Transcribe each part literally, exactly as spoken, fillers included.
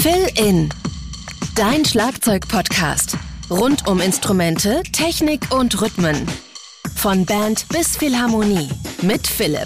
Fill in, dein Schlagzeug-Podcast. Rund um Instrumente, Technik und Rhythmen. Von Band bis Philharmonie mit Philipp.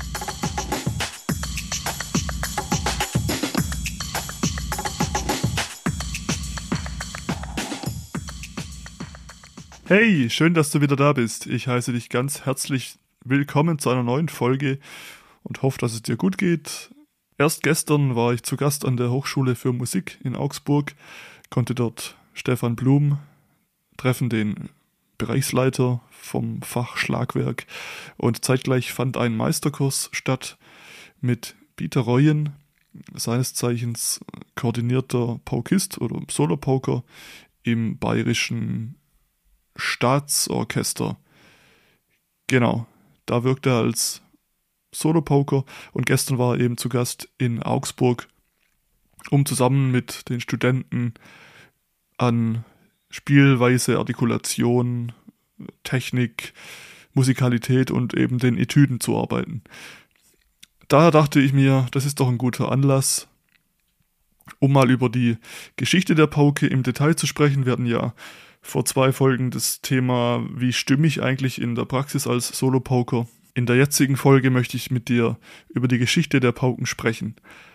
Hey, schön, dass du wieder da bist. Ich heiße dich ganz herzlich willkommen zu einer neuen Folge und hoffe, dass es dir gut geht. Erst gestern war ich zu Gast an der Hochschule für Musik in Augsburg, konnte dort Stefan Blum treffen, den Bereichsleiter vom Fach Schlagwerk, und zeitgleich fand ein Meisterkurs statt mit Dieter Reuen, seines Zeichens koordinierter Paukist oder Solopauker im Bayerischen Staatsorchester. Genau, da wirkt er als Solopauker und gestern war er eben zu Gast in Augsburg, um zusammen mit den Studenten an Spielweise, Artikulation, Technik, Musikalität und eben den Etüden zu arbeiten. Daher dachte ich mir, das ist doch ein guter Anlass, um mal über die Geschichte der Pauke im Detail zu sprechen. Wir hatten ja vor zwei Folgen das Thema, wie stimme ich eigentlich in der Praxis als Solopauker. In der jetzigen Folge möchte ich mit dir über die Geschichte der Pauken sprechen.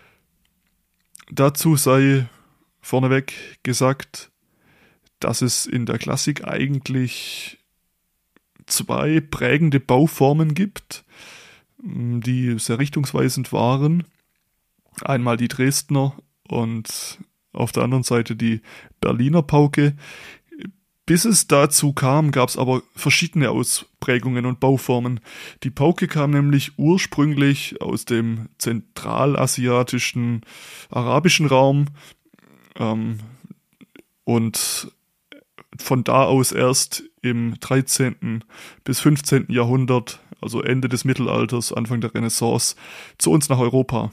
Dazu sei vorneweg gesagt, dass es in der Klassik eigentlich zwei prägende Bauformen gibt, die sehr richtungsweisend waren. Einmal die Dresdner und auf der anderen Seite die Berliner Pauke. Bis es dazu kam, gab es aber verschiedene Ausprägungen und Bauformen. Die Pauke kam nämlich ursprünglich aus dem zentralasiatischen, arabischen Raum ähm, und von da aus erst im dreizehnten bis fünfzehnten Jahrhundert, also Ende des Mittelalters, Anfang der Renaissance, zu uns nach Europa.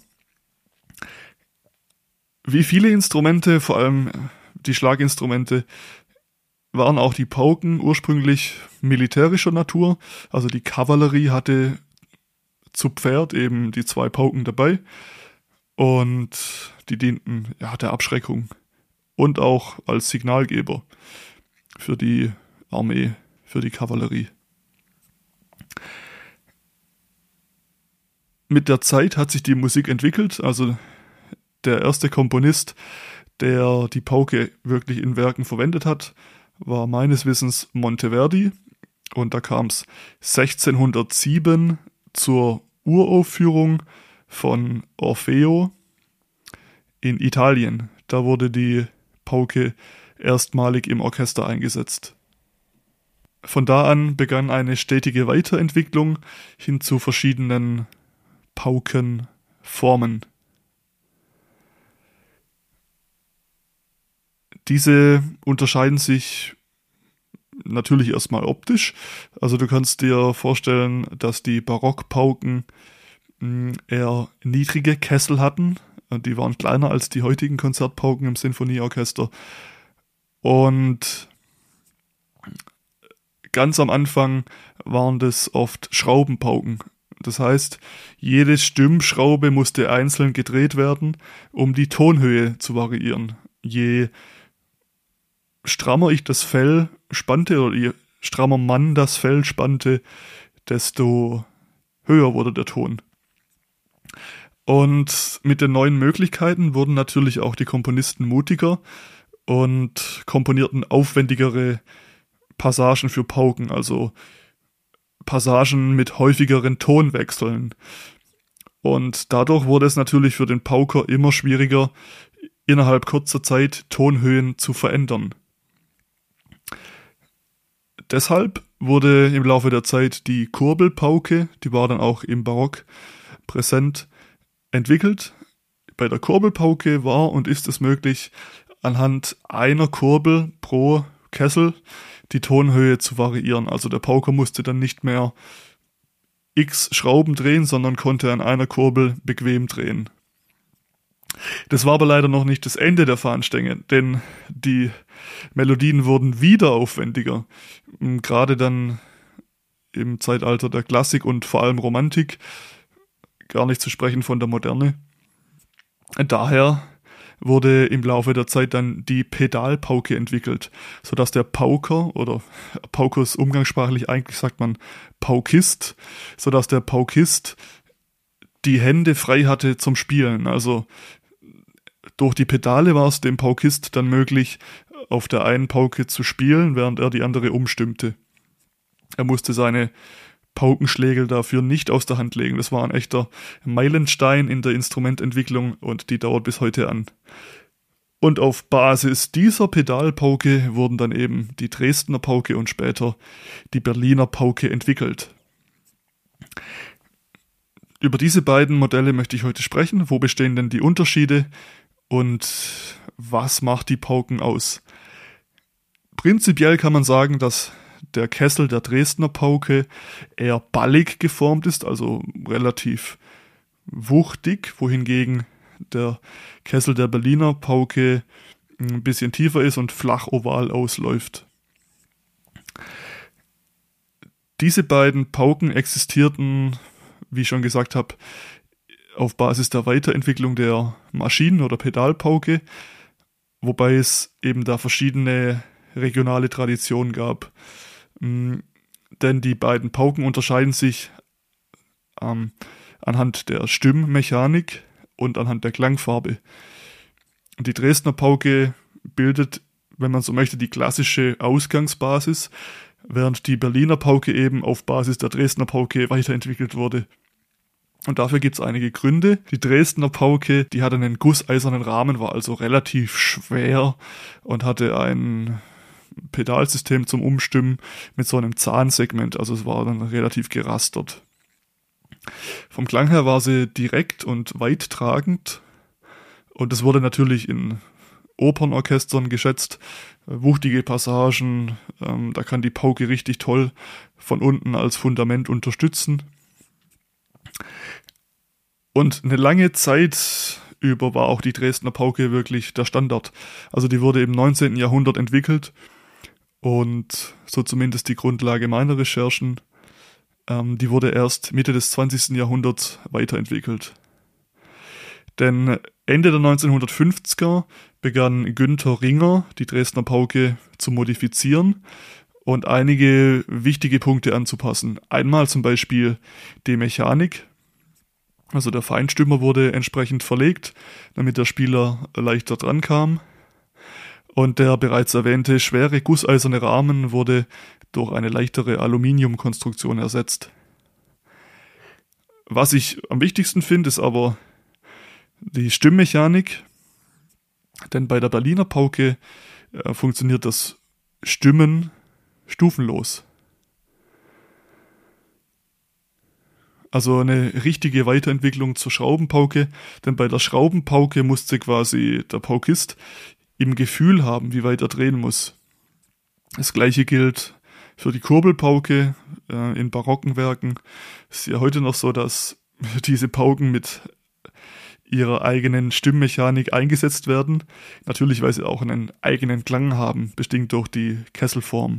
Wie viele Instrumente, vor allem die Schlaginstrumente, waren auch die Pauken ursprünglich militärischer Natur. Also die Kavallerie hatte zu Pferd eben die zwei Pauken dabei und die dienten ja der Abschreckung und auch als Signalgeber für die Armee, für die Kavallerie. Mit der Zeit hat sich die Musik entwickelt, also der erste Komponist, der die Pauke wirklich in Werken verwendet hat, war meines Wissens Monteverdi, und da kam es sechzehnhundertsieben zur Uraufführung von Orfeo in Italien. Da wurde die Pauke erstmalig im Orchester eingesetzt. Von da an begann eine stetige Weiterentwicklung hin zu verschiedenen Paukenformen. Diese unterscheiden sich natürlich erstmal optisch. Also du kannst dir vorstellen, dass die Barockpauken eher niedrige Kessel hatten. Die waren kleiner als die heutigen Konzertpauken im Sinfonieorchester. Und ganz am Anfang waren das oft Schraubenpauken. Das heißt, jede Stimmschraube musste einzeln gedreht werden, um die Tonhöhe zu variieren. Je strammer ich das Fell spannte oder je strammer man das Fell spannte, desto höher wurde der Ton. Und mit den neuen Möglichkeiten wurden natürlich auch die Komponisten mutiger und komponierten aufwendigere Passagen für Pauken, also Passagen mit häufigeren Tonwechseln. Und dadurch wurde es natürlich für den Pauker immer schwieriger, innerhalb kurzer Zeit Tonhöhen zu verändern. Deshalb wurde im Laufe der Zeit die Kurbelpauke, die war dann auch im Barock präsent, entwickelt. Bei der Kurbelpauke war und ist es möglich, anhand einer Kurbel pro Kessel die Tonhöhe zu variieren. Also der Pauker musste dann nicht mehr x Schrauben drehen, sondern konnte an einer Kurbel bequem drehen. Das war aber leider noch nicht das Ende der Fahnenstange, denn die Melodien wurden wieder aufwendiger. Gerade dann im Zeitalter der Klassik und vor allem Romantik, gar nicht zu sprechen von der Moderne. Daher wurde im Laufe der Zeit dann die Pedalpauke entwickelt, sodass der Pauker, oder Pauker ist umgangssprachlich, eigentlich sagt man Paukist, sodass der Paukist die Hände frei hatte zum Spielen. Also durch die Pedale war es dem Paukist dann möglich, auf der einen Pauke zu spielen, während er die andere umstimmte. Er musste seine Paukenschlägel dafür nicht aus der Hand legen. Das war ein echter Meilenstein in der Instrumententwicklung und die dauert bis heute an. Und auf Basis dieser Pedalpauke wurden dann eben die Dresdner Pauke und später die Berliner Pauke entwickelt. Über diese beiden Modelle möchte ich heute sprechen. Wo bestehen denn die Unterschiede und was macht die Pauken aus? Prinzipiell kann man sagen, dass der Kessel der Dresdner Pauke eher ballig geformt ist, also relativ wuchtig, wohingegen der Kessel der Berliner Pauke ein bisschen tiefer ist und flach oval ausläuft. Diese beiden Pauken existierten, wie ich schon gesagt habe, auf Basis der Weiterentwicklung der Maschinen- oder Pedalpauke, wobei es eben da verschiedene regionale Traditionen gab. Ähm, denn die beiden Pauken unterscheiden sich ähm, anhand der Stimmmechanik und anhand der Klangfarbe. Die Dresdner Pauke bildet, wenn man so möchte, die klassische Ausgangsbasis, während die Berliner Pauke eben auf Basis der Dresdner Pauke weiterentwickelt wurde. Und dafür gibt es einige Gründe. Die Dresdner Pauke, die hatte einen gusseisernen Rahmen, war also relativ schwer und hatte ein Pedalsystem zum Umstimmen mit so einem Zahnsegment, also es war dann relativ gerastert. Vom Klang her war sie direkt und weit tragend und es wurde natürlich in Opernorchestern geschätzt, wuchtige Passagen, ähm, da kann die Pauke richtig toll von unten als Fundament unterstützen. Und eine lange Zeit über war auch die Dresdner Pauke wirklich der Standard. Also die wurde im neunzehnten Jahrhundert entwickelt und so zumindest die Grundlage meiner Recherchen. Ähm, die wurde erst Mitte des zwanzigsten Jahrhunderts weiterentwickelt. Denn Ende der neunzehnhundertfünfziger begann Günther Ringer, die Dresdner Pauke zu modifizieren und einige wichtige Punkte anzupassen. Einmal zum Beispiel die Mechanik. Also der Feinstimmer wurde entsprechend verlegt, damit der Spieler leichter dran kam. Und der bereits erwähnte schwere gusseiserne Rahmen wurde durch eine leichtere Aluminiumkonstruktion ersetzt. Was ich am wichtigsten finde, ist aber die Stimmmechanik. Denn bei der Berliner Pauke äh, funktioniert das Stimmen stufenlos. Also eine richtige Weiterentwicklung zur Schraubenpauke, denn bei der Schraubenpauke musste quasi der Paukist im Gefühl haben, wie weit er drehen muss. Das gleiche gilt für die Kurbelpauke äh, in barocken Werken. Es ist ja heute noch so, dass diese Pauken mit ihrer eigenen Stimmmechanik eingesetzt werden. Natürlich, weil sie auch einen eigenen Klang haben, bestimmt durch die Kesselform.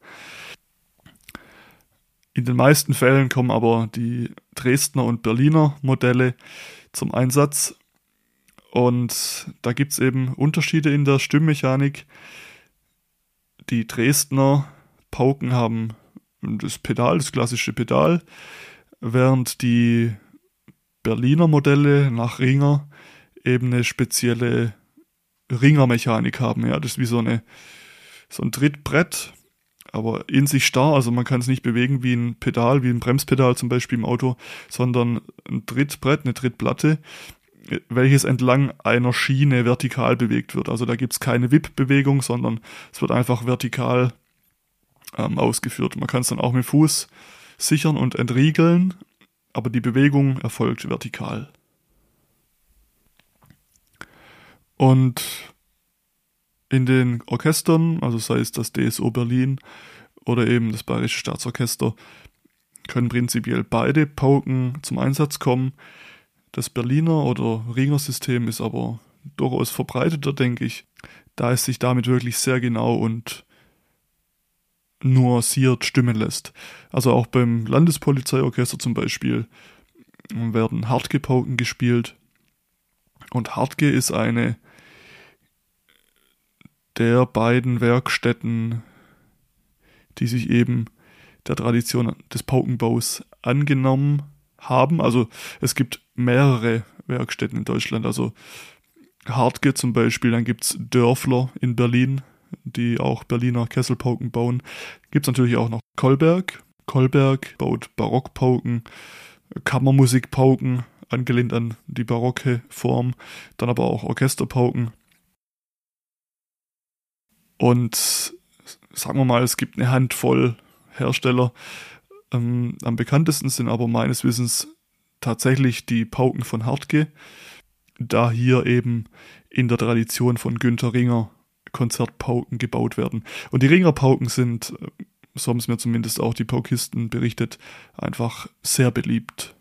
In den meisten Fällen kommen aber die Dresdner und Berliner Modelle zum Einsatz. Und da gibt es eben Unterschiede in der Stimmmechanik. Die Dresdner Pauken haben das Pedal, das klassische Pedal, während die Berliner Modelle nach Ringer eben eine spezielle Ringermechanik haben. Ja, das ist wie so, eine, so ein Trittbrett, aber in sich starr, also man kann es nicht bewegen wie ein Pedal, wie ein Bremspedal zum Beispiel im Auto, sondern ein Trittbrett, eine Trittplatte, welches entlang einer Schiene vertikal bewegt wird. Also da gibt es keine Wippbewegung, sondern es wird einfach vertikal ähm, ausgeführt. Man kann es dann auch mit Fuß sichern und entriegeln, aber die Bewegung erfolgt vertikal. Und in den Orchestern, also sei es das D S O Berlin oder eben das Bayerische Staatsorchester, können prinzipiell beide Pauken zum Einsatz kommen. Das Berliner oder Ringer System ist aber durchaus verbreiteter, denke ich, da es sich damit wirklich sehr genau und nuanciert stimmen lässt. Also auch beim Landespolizeiorchester zum Beispiel werden Hartke-Pauken gespielt. Und Hartke ist eine der beiden Werkstätten, die sich eben der Tradition des Paukenbaus angenommen haben. Also es gibt mehrere Werkstätten in Deutschland, also Hartke zum Beispiel, dann gibt es Dörfler in Berlin, die auch Berliner Kesselpauken bauen. Gibt es natürlich auch noch Kolberg. Kolberg baut Barockpauken, Kammermusikpauken, angelehnt an die barocke Form, dann aber auch Orchesterpauken. Und sagen wir mal, es gibt eine Handvoll Hersteller. Ähm, am bekanntesten sind aber meines Wissens tatsächlich die Pauken von Hartke, da hier eben in der Tradition von Günter Ringer Konzertpauken gebaut werden. Und die Ringer Pauken sind, so haben es mir zumindest auch die Paukisten berichtet, einfach sehr beliebt.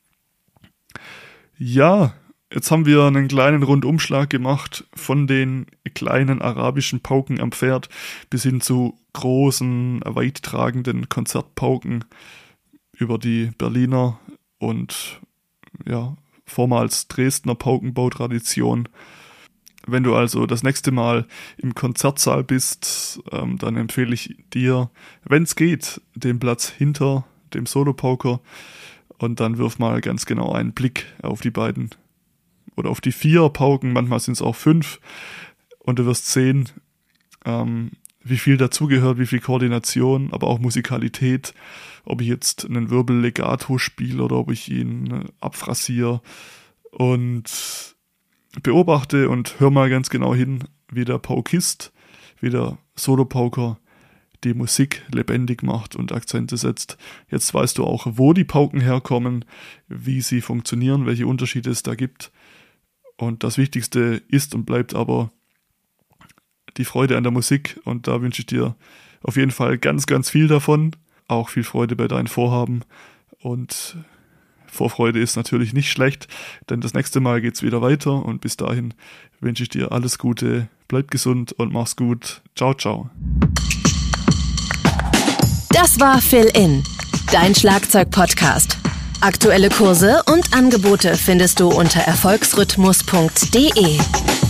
Ja, jetzt haben wir einen kleinen Rundumschlag gemacht von den kleinen arabischen Pauken am Pferd bis hin zu großen, weittragenden Konzertpauken über die Berliner und ja, vormals Dresdner Paukenbautradition. Wenn du also das nächste Mal im Konzertsaal bist, ähm, dann empfehle ich dir, wenn es geht, den Platz hinter dem Solopauker und dann wirf mal ganz genau einen Blick auf die beiden oder auf die vier Pauken, manchmal sind es auch fünf und du wirst sehen, ähm, wie viel dazugehört, wie viel Koordination, aber auch Musikalität, ob ich jetzt einen Wirbel Legato spiele oder ob ich ihn abphrasiere und beobachte und hör mal ganz genau hin, wie der Paukist, wie der Solopauker die Musik lebendig macht und Akzente setzt. Jetzt weißt du auch, wo die Pauken herkommen, wie sie funktionieren, welche Unterschiede es da gibt. Und das Wichtigste ist und bleibt aber die Freude an der Musik. Und da wünsche ich dir auf jeden Fall ganz, ganz viel davon. Auch viel Freude bei deinen Vorhaben. Und Vorfreude ist natürlich nicht schlecht, denn das nächste Mal geht's wieder weiter. Und bis dahin wünsche ich dir alles Gute. Bleib gesund und mach's gut. Ciao, ciao. Das war Fill In, dein Schlagzeug-Podcast. Aktuelle Kurse und Angebote findest du unter erfolgsrhythmus punkt de.